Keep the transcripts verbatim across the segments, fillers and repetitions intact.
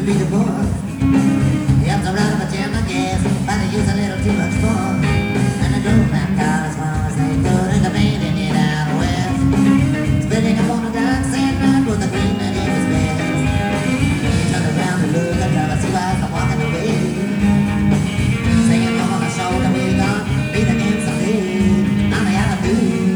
be the boss. He helps around a pajama gas, but they use a little too much force. And they drove that car as far as they could, and abandoning it out west. Spitting up on the dark sand ride with the green that he was best. He turned around to look at her, see why I'm walking away. Singing on the shoulder, we gone, be the game someday. I'm the attitude.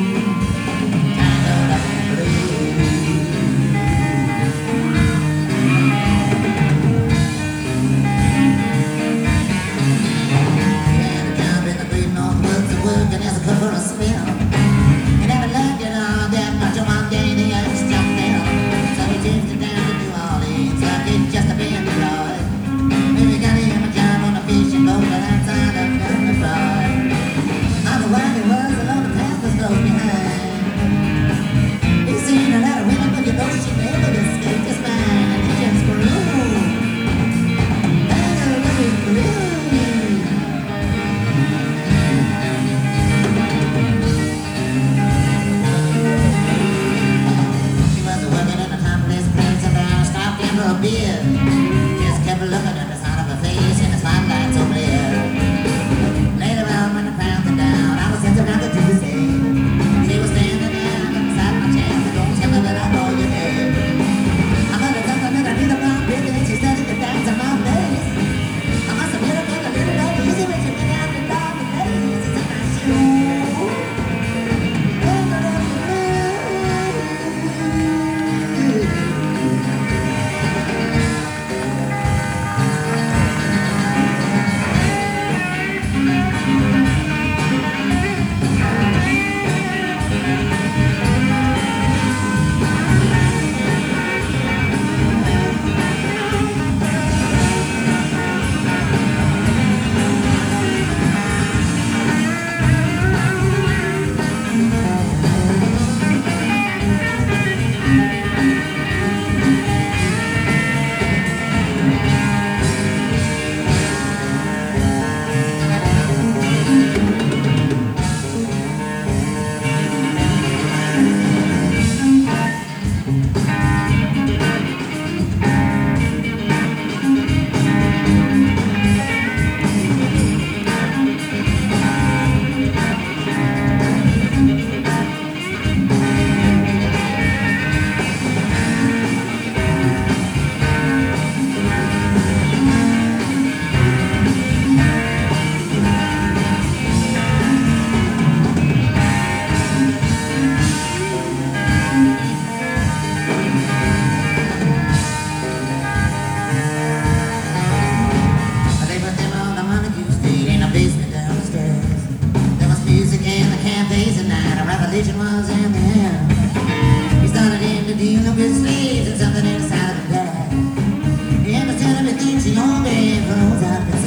Just kept looking at the side of her face in the spotlight so clear. Later on when the crowd went down, I was sitting around the Tuesday. She was standing there beside my chair, so don't tell me that I know you're dead. I heard her something that I need a round bit, and she started to dance on my face. I must have hit her a little bit easy when she went out the dark and lazy in my shoe. Revolution was in the air. He started in to deal with slaves and something inside of the bag. He understood everything she owned and froze out.